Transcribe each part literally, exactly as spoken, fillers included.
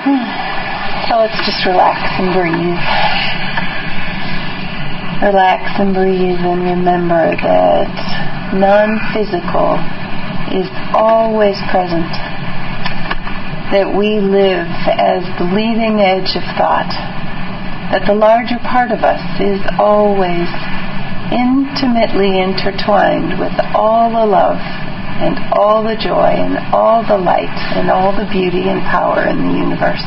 So let's just relax and breathe. Relax and breathe and remember that non-physical is always present. That we live as the leading edge of thought. That the larger part of us is always intimately intertwined with all the love and all the joy and all the light and all the beauty and power in the universe.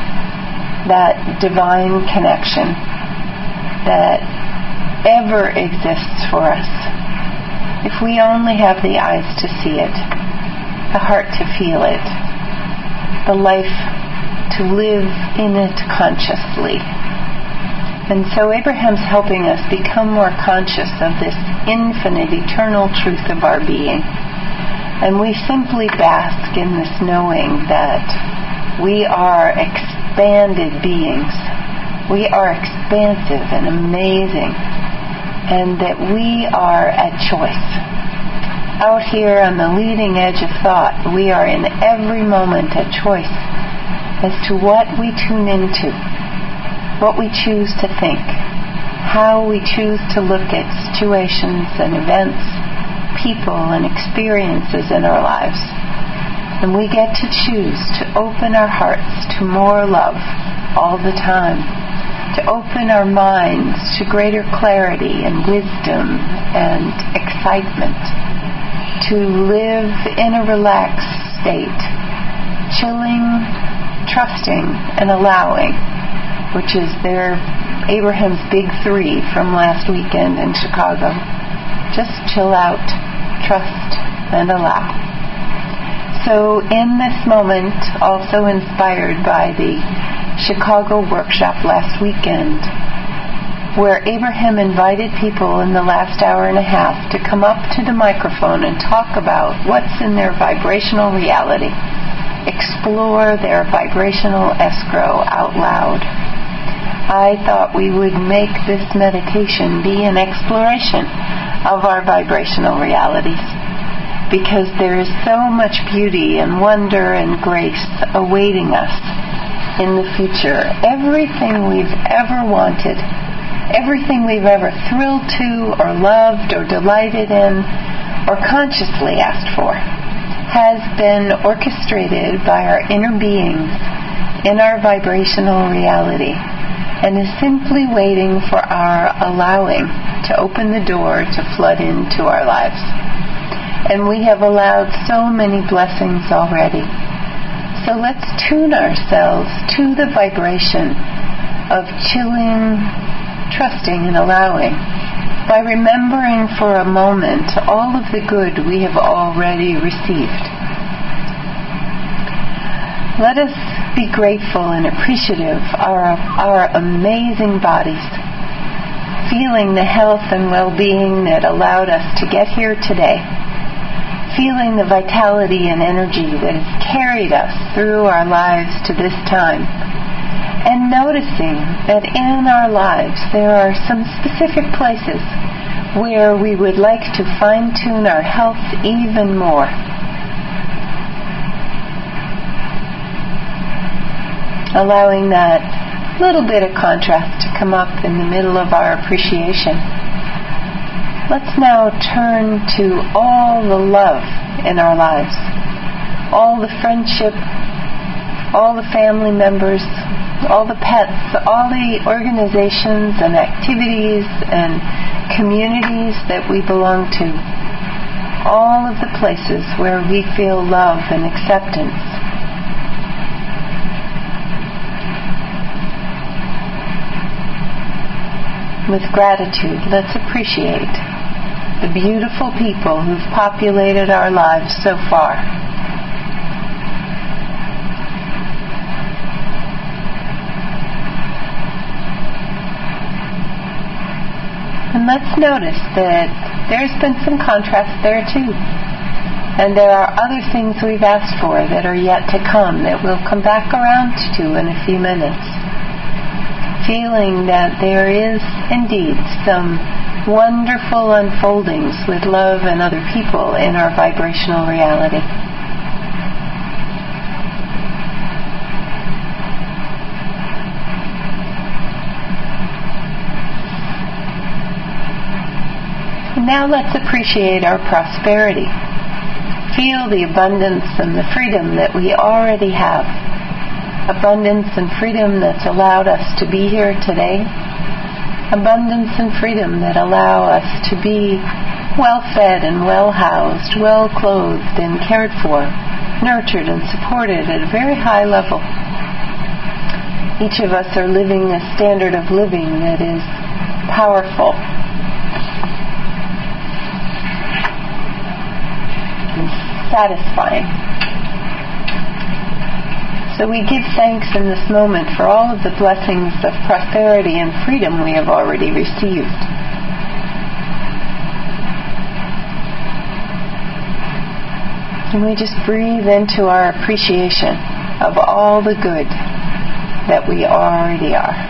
That divine connection that ever exists for us. If we only have the eyes to see it, the heart to feel it, the life to live in it consciously. And so Abraham's helping us become more conscious of this infinite, eternal truth of our being. And we simply bask in this knowing that we are expanded beings. We are expansive and amazing. And that we are at choice. Out here on the leading edge of thought, we are in every moment at choice as to what we tune into, what we choose to think, how we choose to look at situations and events, people and experiences in our lives. And we get to choose to open our hearts to more love all the time, to open our minds to greater clarity and wisdom and excitement, to live in a relaxed state, chilling, trusting, and allowing, which is their Abraham's big three from last weekend in Chicago. Just chill out, trust, and allow. So in this moment, also inspired by the Chicago workshop last weekend, where Abraham invited people in the last hour and a half to come up to the microphone and talk about what's in their vibrational reality, explore their vibrational escrow out loud. I thought we would make this meditation be an exploration of our vibrational realities, because there is so much beauty and wonder and grace awaiting us in the future. Everything we've ever wanted, everything we've ever thrilled to or loved or delighted in or consciously asked for has been orchestrated by our inner beings in our vibrational reality, and is simply waiting for our allowing to open the door to flood into our lives. And we have allowed so many blessings already. So let's tune ourselves to the vibration of chilling, trusting, and allowing by remembering for a moment all of the good we have already received. Let us be grateful and appreciative of our, our amazing bodies, feeling the health and well-being that allowed us to get here today, feeling the vitality and energy that has carried us through our lives to this time, and noticing that in our lives there are some specific places where we would like to fine-tune our health even more. Allowing that little bit of contrast to come up in the middle of our appreciation. Let's now turn to all the love in our lives, all the friendship, all the family members, all the pets, all the organizations and activities and communities that we belong to, all of the places where we feel love and acceptance. With gratitude, let's appreciate the beautiful people who've populated our lives so far. And let's notice that there's been some contrast there too. And there are other things we've asked for that are yet to come that we'll come back around to in a few minutes. Feeling that there is indeed some wonderful unfoldings with love and other people in our vibrational reality. now let's appreciate our prosperity. Feel the abundance and the freedom that we already have. Abundance and freedom that's allowed us to be here today. Abundance and freedom that allow us to be well-fed and well-housed, well-clothed and cared for, nurtured and supported at a very high level. Each of us are living a standard of living that is powerful and satisfying. So we give thanks in this moment for all of the blessings of prosperity and freedom we have already received. And we just breathe into our appreciation of all the good that we already are.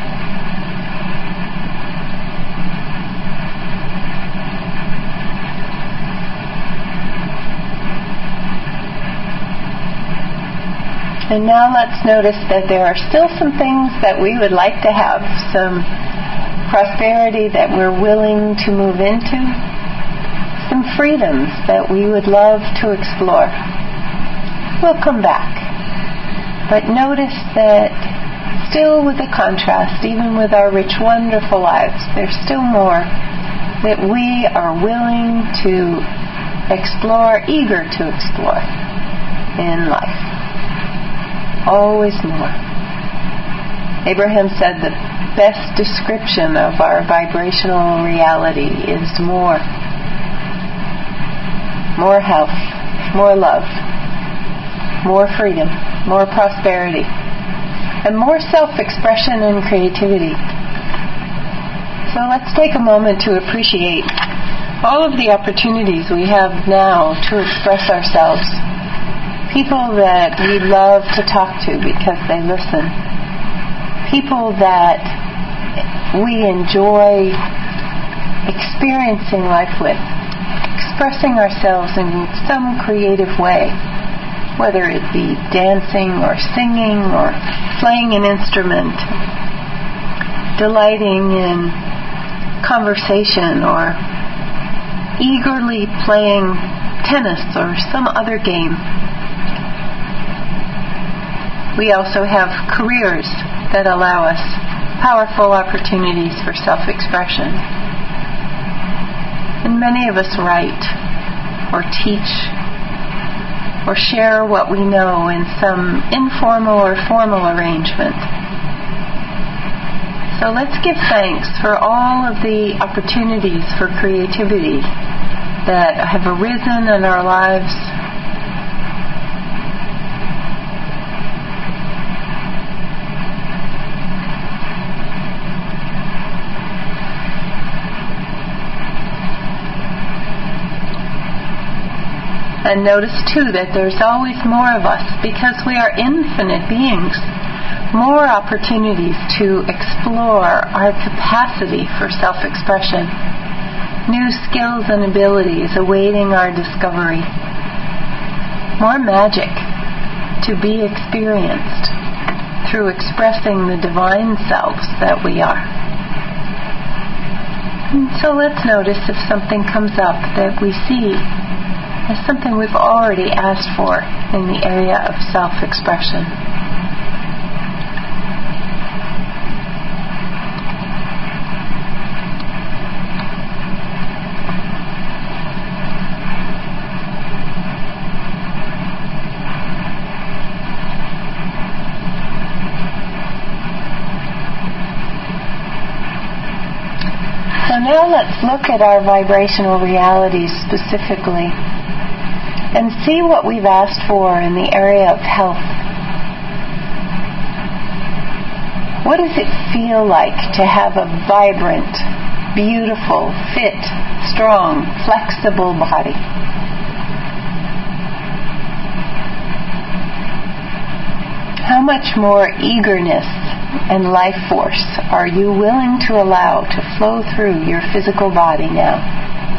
And now let's notice that there are still some things that we would like to have, some prosperity that we're willing to move into, some freedoms that we would love to explore. We'll come back. But notice that still with the contrast, even with our rich, wonderful lives, there's still more that we are willing to explore, eager to explore in life. Always more. Abraham said the best description of our vibrational reality is more. More health, more love, more freedom, more prosperity, and more self-expression and creativity. So let's take a moment to appreciate all of the opportunities we have now to express ourselves. People that we love to talk to because they listen. People that we enjoy experiencing life with. Expressing ourselves in some creative way. Whether it be dancing or singing or playing an instrument. Delighting in conversation or eagerly playing tennis or some other game. We also have careers that allow us powerful opportunities for self-expression. And many of us write or teach or share what we know in some informal or formal arrangement. So let's give thanks for all of the opportunities for creativity that have arisen in our lives. And notice too that there's always more of us because we are infinite beings. More opportunities to explore our capacity for self-expression. New skills and abilities awaiting our discovery. More magic to be experienced through expressing the divine selves that we are. And so let's notice if something comes up that we see as something we've already asked for in the area of self-expression. So now let's look at our vibrational realities specifically and see what we've asked for in the area of health. What does it feel like to have a vibrant, beautiful, fit, strong, flexible body? How much more eagerness and life force are you willing to allow to flow through your physical body now?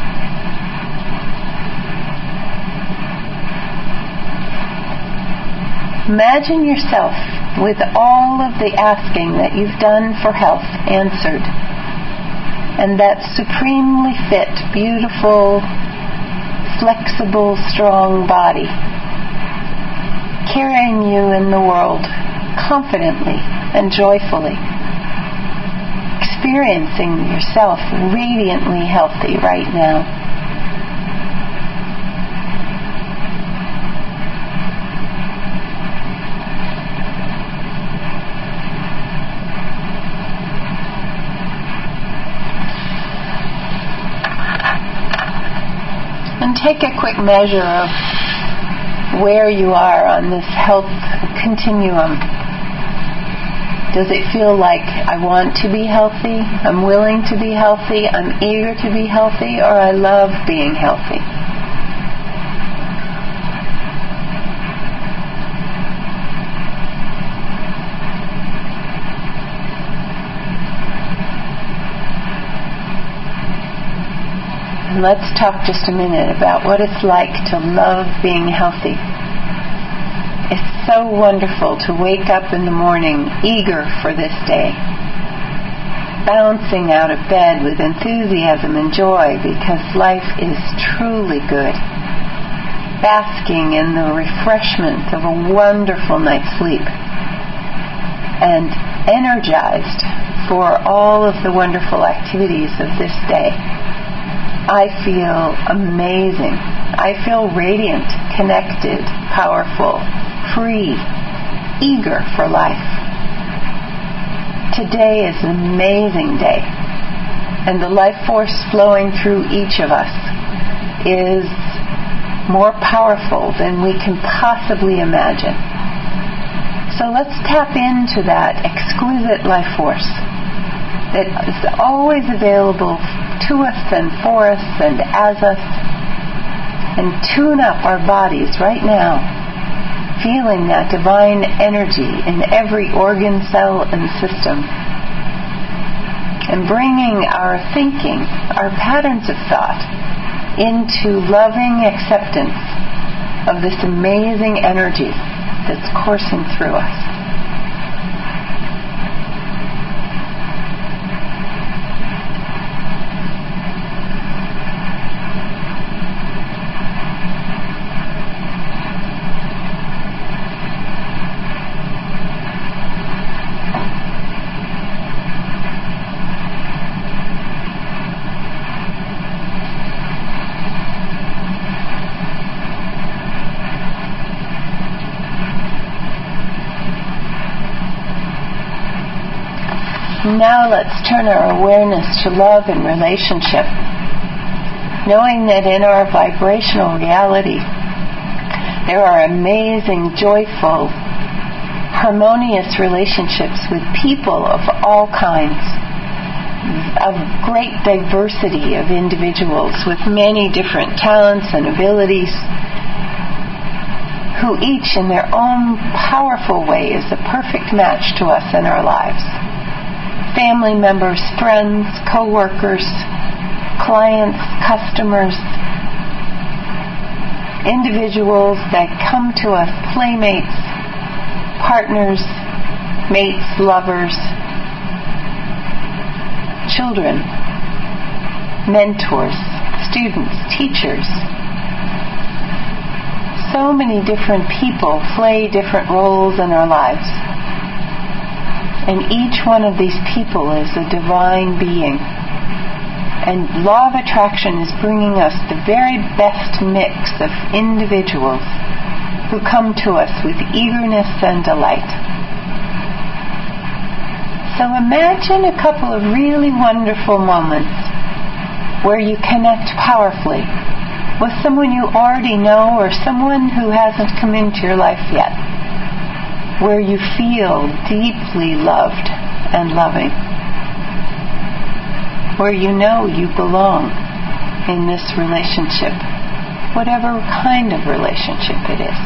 Imagine yourself with all of the asking that you've done for health answered. And that supremely fit, beautiful, flexible, strong body, carrying you in the world confidently and joyfully, experiencing yourself radiantly healthy right now. And take a quick measure of where you are on this health continuum. Does it feel like I want to be healthy, I'm willing to be healthy, I'm eager to be healthy, or I love being healthy? And let's talk just a minute about what it's like to love being healthy. It's so wonderful to wake up in the morning eager for this day, bouncing out of bed with enthusiasm and joy because life is truly good, basking in the refreshment of a wonderful night's sleep, and energized for all of the wonderful activities of this day. I feel amazing. I feel radiant, connected, powerful, free, eager for life. Today is an amazing day, and the life force flowing through each of us is more powerful than we can possibly imagine. So let's tap into that exquisite life force that is always available to us and for us and as us, and tune up our bodies right now, feeling that divine energy in every organ, cell, and system, and bringing our thinking, our patterns of thought, into loving acceptance of this amazing energy that's coursing through us. Now let's turn our awareness to love and relationship, knowing that in our vibrational reality there are amazing, joyful, harmonious relationships with people of all kinds, of great diversity of individuals with many different talents and abilities, who each in their own powerful way is a perfect match to us in our lives. Family members, friends, co-workers, clients, customers, individuals that come to us, playmates, partners, mates, lovers, children, mentors, students, teachers. So many different people play different roles in our lives. And each one of these people is a divine being. And law of attraction is bringing us the very best mix of individuals who come to us with eagerness and delight. So imagine a couple of really wonderful moments where you connect powerfully with someone you already know or someone who hasn't come into your life yet, where you feel deeply loved and loving, where you know you belong in this relationship, whatever kind of relationship it is.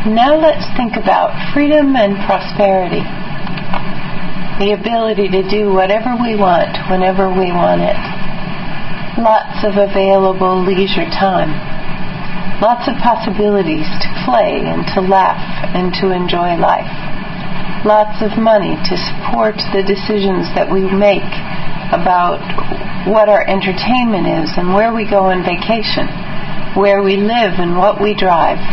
Now let's think about freedom and prosperity. The ability to do whatever we want, whenever we want it. Lots of available leisure time. Lots of possibilities to play and to laugh and to enjoy life. Lots of money to support the decisions that we make about what our entertainment is and where we go on vacation, where we live and what we drive.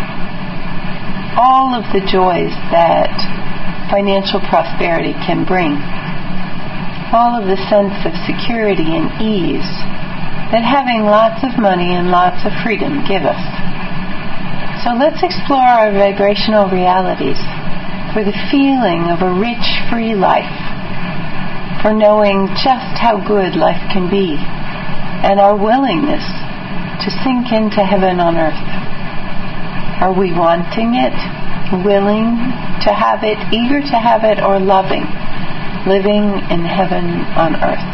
All of the joys that financial prosperity can bring. All of the sense of security and ease that having lots of money and lots of freedom give us. So let's explore our vibrational realities for the feeling of a rich, free life, for knowing just how good life can be, and our willingness to sink into heaven on earth. Are we wanting it, willing to have it, eager to have it, or loving, living in heaven on earth?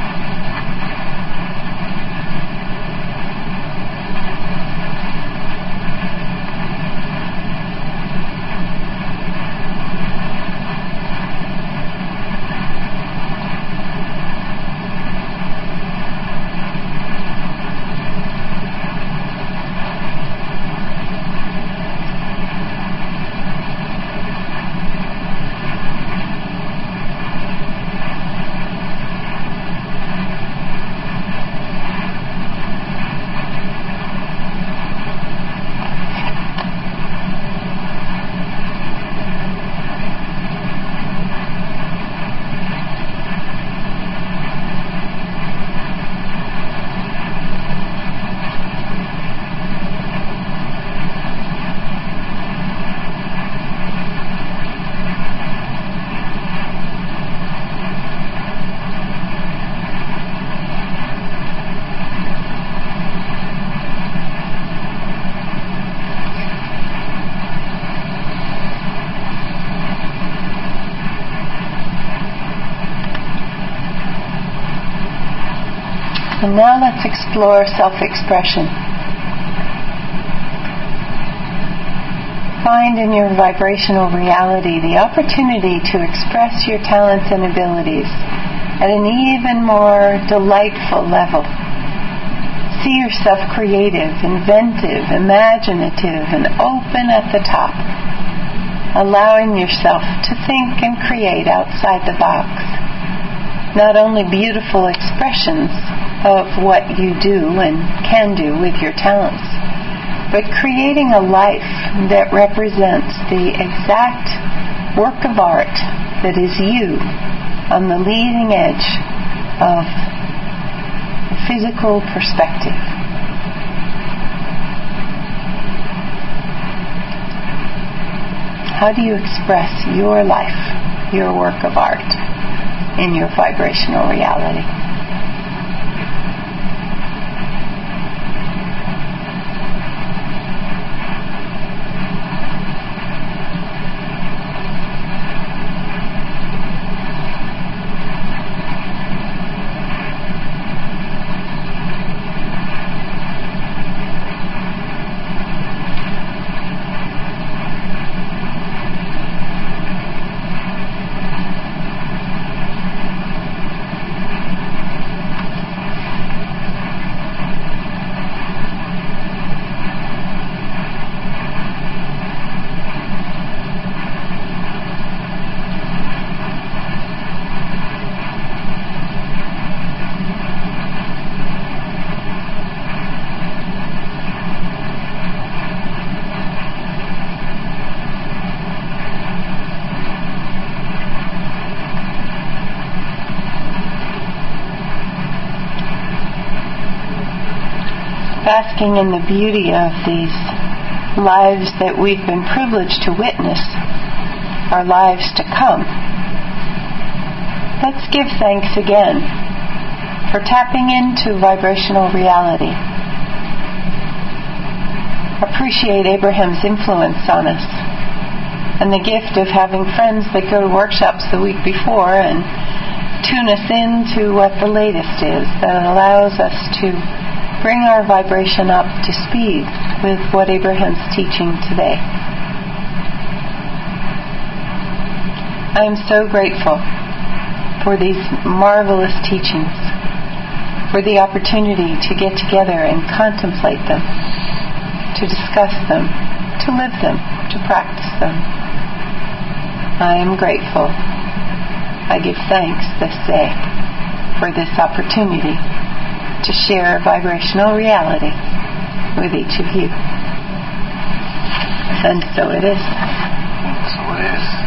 And now let's explore self-expression. Find in your vibrational reality the opportunity to express your talents and abilities at an even more delightful level. See yourself creative, inventive, imaginative, and open at the top, allowing yourself to think and create outside the box. Not only beautiful expressions of what you do and can do with your talents, but creating a life that represents the exact work of art that is you on the leading edge of physical perspective. How do you express your life, your work of art, in your vibrational reality? Basking in the beauty of these lives that we've been privileged to witness, our lives to come, let's give thanks again for tapping into vibrational reality. Appreciate Abraham's influence on us and the gift of having friends that go to workshops the week before and tune us in to what the latest is that allows us to bring our vibration up to speed with what Abraham's teaching today. I am so grateful for these marvelous teachings, for the opportunity to get together and contemplate them, to discuss them, to live them, to practice them. I am grateful. I give thanks this day for this opportunity to share vibrational reality with each of you. And so it is. So it is.